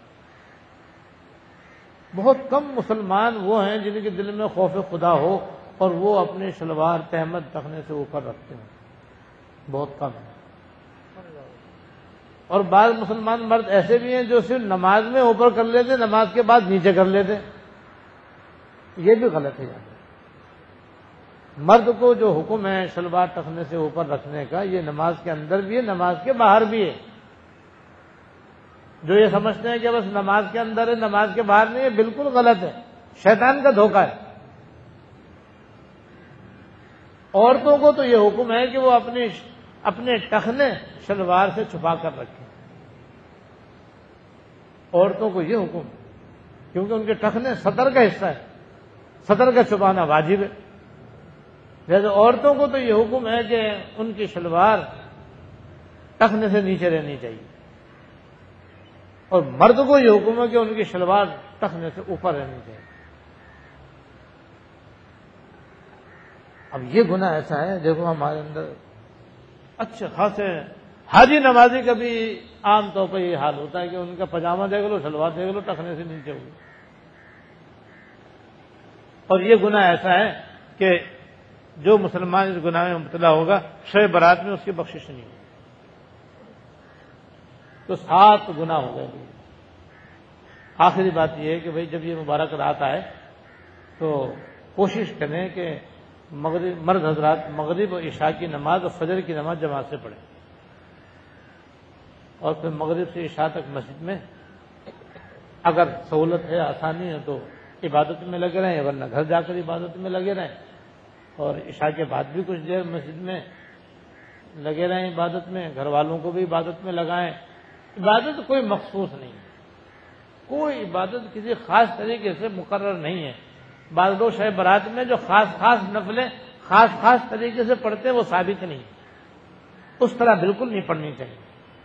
Speaker 1: بہت کم مسلمان وہ ہیں جن کے دل میں خوف خدا ہو اور وہ اپنے شلوار تہمد ٹخنے سے اوپر رکھتے ہیں، بہت کم ہیں۔ اور بعض مسلمان مرد ایسے بھی ہیں جو صرف نماز میں اوپر کر لیتے، نماز کے بعد نیچے کر لیتے، یہ بھی غلط ہے۔ مرد کو جو حکم ہے شلوار ٹخنے سے اوپر رکھنے کا، یہ نماز کے اندر بھی ہے، نماز کے باہر بھی ہے۔ جو یہ سمجھتے ہیں کہ بس نماز کے اندر ہے، نماز کے باہر نہیں ہے، بالکل غلط ہے، شیطان کا دھوکہ ہے۔ عورتوں کو تو یہ حکم ہے کہ وہ اپنی اپنے ٹخنے شلوار سے چھپا کر رکھیں، عورتوں کو یہ حکم ہے، کیونکہ ان کے ٹخنے صدر کا حصہ ہے، صدر کا چھپانا واجب ہے۔ لہذا عورتوں کو تو یہ حکم ہے کہ ان کی شلوار ٹخنے سے نیچے رہنی چاہیے، اور مرد کو یہ حکم ہے کہ ان کی شلوار ٹخنے سے اوپر رہنی چاہیے۔ اب یہ گناہ ایسا ہے، دیکھو ہمارے اندر اچھے خاصے حاجی نمازی کا بھی عام طور پر یہ حال ہوتا ہے کہ ان کا پاجامہ دیکھ لو، شلوار دیکھ لو، ٹخنے سے نیچے ہوگی. اور یہ گناہ ایسا ہے کہ جو مسلمان اس گناہ میں مبتلا ہوگا شب برات میں اس کی بخشش نہیں ہوگی. تو سات گناہ ہو گئے. آخری بات یہ ہے کہ بھئی جب یہ مبارک رات آئے تو کوشش کریں کہ مغرب مرد حضرات مغرب و عشاء کی نماز اور فجر کی نماز جماعت سے پڑھیں، اور پھر مغرب سے عشاء تک مسجد میں اگر سہولت ہے، آسانی ہے تو عبادت میں لگے رہیں، ورنہ گھر جا کر عبادت میں لگے رہیں، اور عشاء کے بعد بھی کچھ دیر مسجد میں لگے رہیں عبادت میں، گھر والوں کو بھی عبادت میں لگائیں. عبادت کوئی مخصوص نہیں ہے، کوئی عبادت کسی خاص طریقے سے مقرر نہیں ہے. بعض لوگ شب برات میں جو خاص خاص نفلیں خاص خاص طریقے سے پڑھتے ہیں وہ ثابت نہیں، اس طرح بالکل نہیں پڑھنی چاہیے.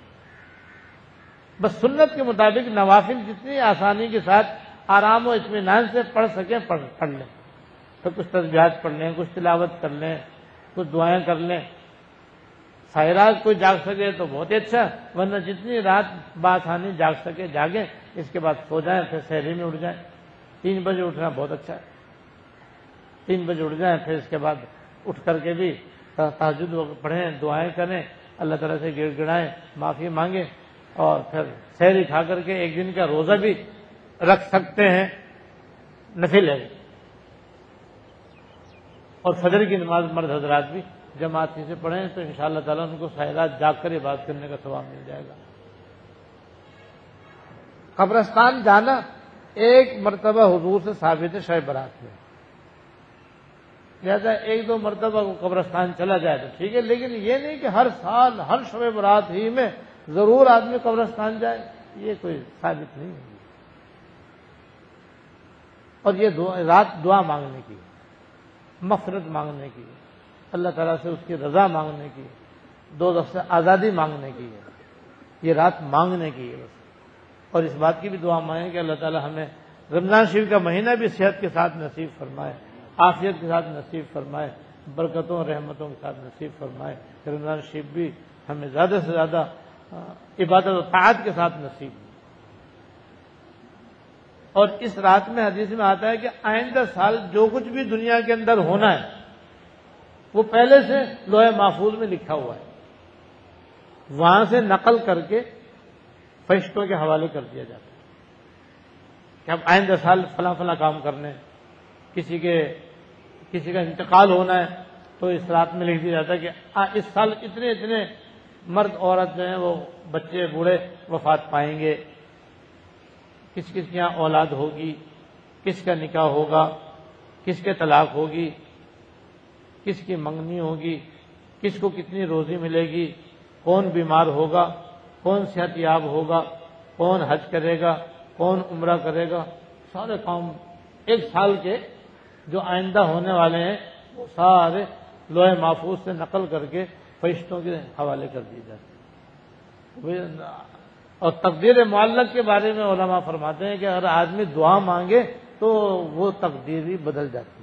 Speaker 1: بس سنت کے مطابق نوافل جتنی آسانی کے ساتھ آرام و اطمینان سے پڑھ سکیں پڑھ پڑھ لیں. تو کچھ تسبیحات پڑھ لیں، کچھ تلاوت کر لیں، کچھ دعائیں کر لیں. ساری رات کوئی جاگ سکے تو بہت اچھا، ورنہ جتنی رات بآسانی جاگ سکے جاگیں، اس کے بعد سو جائیں، پھر سحری میں اٹھ جائیں. تین بجے اٹھنا بہت اچھا ہے، تین بجے اٹھ جائیں، پھر اس کے بعد اٹھ کر کے بھی تہجد پڑھیں، دعائیں کریں، اللہ تعالیٰ سے گڑ گڑائیں، معافی مانگیں، اور پھر سحری کھا کر کے ایک دن کا روزہ بھی رکھ سکتے ہیں، نفل ہے. اور فجر کی نماز مرد حضرات بھی جماعت سے پڑھیں تو انشاءاللہ تعالیٰ ان کو ساری رات جاگ کر عبادت کرنے کا ثواب مل جائے گا. قبرستان جانا ایک مرتبہ حضور سے ثابت ہے شب برات میں، لہٰذا ایک دو مرتبہ وہ قبرستان چلا جائے تو ٹھیک ہے، لیکن یہ نہیں کہ ہر سال ہر شب برات ہی میں ضرور آدمی قبرستان جائے، یہ کوئی ثابت نہیں ہے. اور یہ رات دعا مانگنے کی، مغفرت مانگنے کی، اللہ تعالیٰ سے اس کی رضا مانگنے کی، دوزخ سے آزادی مانگنے کی ہے. یہ رات مانگنے کی ہے بس. اور اس بات کی بھی دعا مانگیں کہ اللہ تعالیٰ ہمیں رمضان شریف کا مہینہ بھی صحت کے ساتھ نصیب فرمائے، عافیت کے ساتھ نصیب فرمائے، برکتوں اور رحمتوں کے ساتھ نصیب فرمائے. رمضان شریف بھی ہمیں زیادہ سے زیادہ عبادت و طاعت کے ساتھ نصیب. اور اس رات میں حدیث میں آتا ہے کہ آئندہ سال جو کچھ بھی دنیا کے اندر ہونا ہے وہ پہلے سے لوح محفوظ میں لکھا ہوا ہے، وہاں سے نقل کر کے فرشتوں کے حوالے کر دیا جاتا ہے کہ اب آئندہ سال فلاں فلاں کام کرنے، کسی کے کسی کا انتقال ہونا ہے تو اس رات میں لکھ دیا جاتا ہے کہ اس سال اتنے اتنے مرد عورت جو ہیں وہ بچے بوڑھے وفات پائیں گے، کس کس کے یہاں اولاد ہوگی، کس کا نکاح ہوگا، کس کے طلاق ہوگی، کس کی منگنی ہوگی، کس کو کتنی روزی ملے گی، کون بیمار ہوگا، کون صحت یاب ہوگا، کون حج کرے گا، کون عمرہ کرے گا. سارے کام ایک سال کے جو آئندہ ہونے والے ہیں وہ سارے لوح محفوظ سے نقل کر کے فرشتوں کے حوالے کر دیے جاتے ہیں. اور تقدیر معلق کے بارے میں علماء فرماتے ہیں کہ اگر آدمی دعا مانگے تو وہ تقدیر بھی بدل جاتی ہے.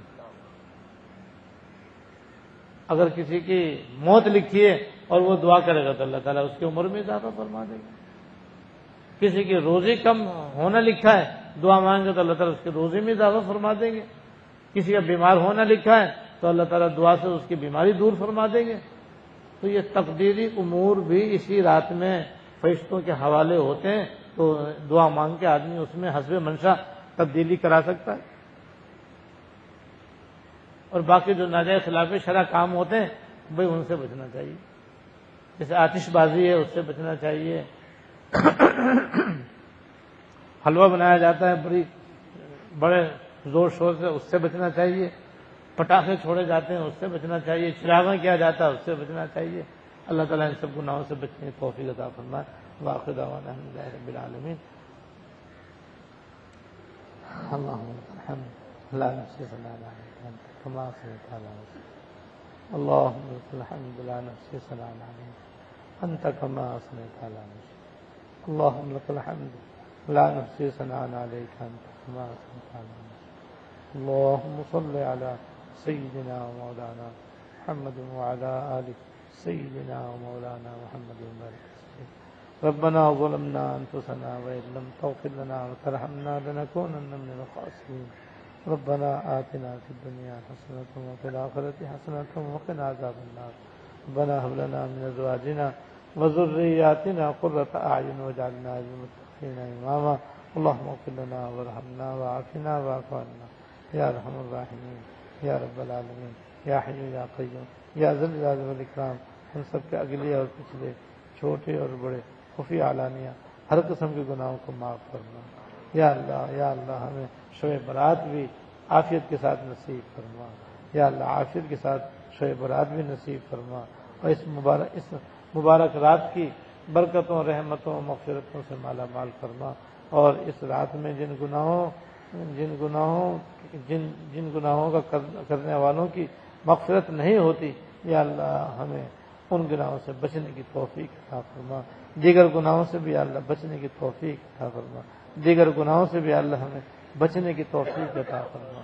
Speaker 1: اگر کسی کی موت لکھی ہے اور وہ دعا کرے گا تو اللہ تعالیٰ اس کی عمر میں اضافہ فرما دے گا. کسی کی روزی کم ہونا لکھا ہے، دعا مانگے تو اللہ تعالیٰ اس کی روزی میں اضافہ فرما دیں گے. کسی کا بیمار ہونا لکھا ہے تو اللہ تعالیٰ دعا سے اس کی بیماری دور فرما دیں گے. تو یہ تقدیری امور بھی اسی رات میں فرشتوں کے حوالے ہوتے ہیں، تو دعا مانگ کے آدمی اس میں حسب منشا تبدیلی کرا سکتا ہے. اور باقی جو ناجائز خلاف شرع کام ہوتے ہیں بھائی ان سے بچنا چاہیے، جیسے آتش بازی ہے اس سے بچنا چاہیے، حلوہ بنایا جاتا ہے بڑی بڑے زور شور سے اس سے بچنا چاہیے، پٹاخے چھوڑے جاتے ہیں اس سے بچنا چاہیے، چراغاں کیا جاتا ہے اس سے بچنا چاہیے. اللہ تعالیٰ ان سب گناہوں سے بچنے کی توفیق عطا فرمائے. واخر دعوانا الحمد للہ رب العالمین. اللهم لك الحمد لا نحصي ثناء عليك انت كما اثنيت على نفسك. اللهم لك الحمد لا نحصي ثناء عليك انت كما اثنيت على نفسك. اللهم لك الحمد لا نحصي ثناء عليك انت كما اثنيت على نفسك. اللهم صل على سيدنا ومولانا محمد وعلى آله سيدنا ومولانا محمد وبارك وسلم. ربنا ظلمنا أنفسنا وإن لم تغفر لنا وترحمنا لنكونن من الخاسرين. ربنا آتنا في الدنيا حسنة وفي الآخرة حسنة وقنا عذاب النار. ربنا هب لنا من أزواجنا وذرياتنا قرة أعين واجعلنا للمتقين إماما. اللهم اغفر لنا وارحمنا وعافنا واعف عنا یا ارحم الراحمین یا رب العالمین یا حی یا قیوم یا ذی الجلال والاکرام. ہم سب کے اگلے اور پچھلے چھوٹے اور بڑے خفی علانیہ ہر قسم کے گناہوں کو معاف فرما. یا اللہ یا اللہ ہمیں شب برات بھی عافیت کے ساتھ نصیب فرما. یا اللہ عافیت کے ساتھ شب برات بھی نصیب فرما اور اس مبارک اس مبارک رات کی برکتوں رحمتوں مغفرتوں سے مالا مال فرما. اور اس رات میں جن گناہوں جن گناہوں جن جن گناہوں کا کرنے والوں کی مغفرت نہیں ہوتی یا اللہ ہمیں ان گناہوں سے بچنے کی توفیق عطا فرما. دیگر گناہوں سے بھی اللہ بچنے کی توفیق عطا فرما. دیگر گناہوں سے بھی اللہ ہمیں بچنے کی توفیق عطا فرما.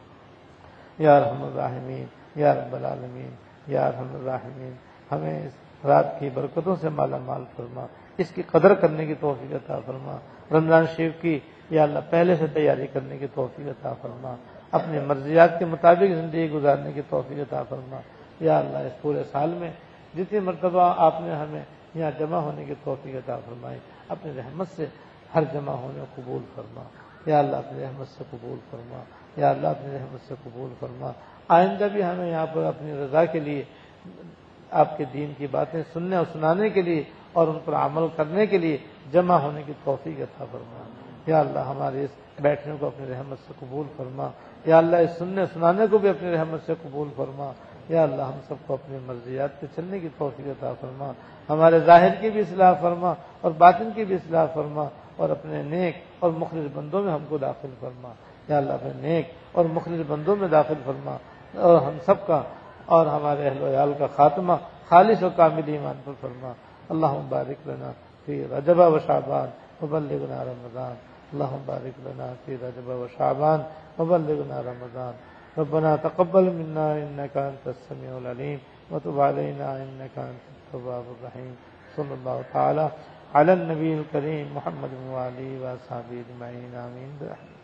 Speaker 1: یا ارحم الراحمین یا رب العالمین یا ارحم الراحمین ہمیں اس رات کی برکتوں سے مالا مال فرما. اس کی قدر کرنے کی توفیق عطا فرما. رمضان شریف کی یا اللہ پہلے سے تیاری کرنے کی توفیق عطا فرما. اپنے مرضیات کے مطابق زندگی گزارنے کی توفیق عطا فرما. یا اللہ اس پورے سال میں جتنی مرتبہ آپ نے ہمیں یہاں جمع ہونے کی توفیق عطا فرمائی اپنی رحمت سے ہر جمع ہونے قبول فرما. یا اللہ اپنی رحمت سے قبول فرما. یا اللہ اپنی رحمت سے قبول فرما. آئندہ بھی ہمیں یہاں پر اپنی رضا کے لیے آپ کے دین کی باتیں سننے اور سنانے کے لیے اور ان پر عمل کرنے کے لیے جمع ہونے کی توفیق عطا فرما. یا اللہ ہمارے اس بیٹھنے کو اپنی رحمت سے قبول فرما. یا اللہ اس سننے سنانے کو بھی اپنی رحمت سے قبول فرما. یا اللہ ہم سب کو اپنی مرضیات پہ چلنے کی توفیق عطا فرما. ہمارے ظاہر کی بھی اصلاح فرما اور باطن کی بھی اصلاح فرما اور اپنے نیک اور مخلص بندوں میں ہم کو داخل فرما. یا اللہ اپنے نیک اور مخلص بندوں میں داخل فرما اور ہم سب کا اور ہمارے اہل و عیال کا خاتمہ خالص و کامل ایمان پر فرما. اللہم بارک لنا فی رجب و شعبان وبلغنا رمضان. اللہم بارک لنا فی رجب و شعبان وبلغنا رمضان. ربنا تقبل منا انك انت السميع العليم وتب علينا انك انت التواب الرحيم. صلی اللہ تعالی علی النبی الکریم محمد وآلہ وصحبہ اجمعین آمین برحمتک.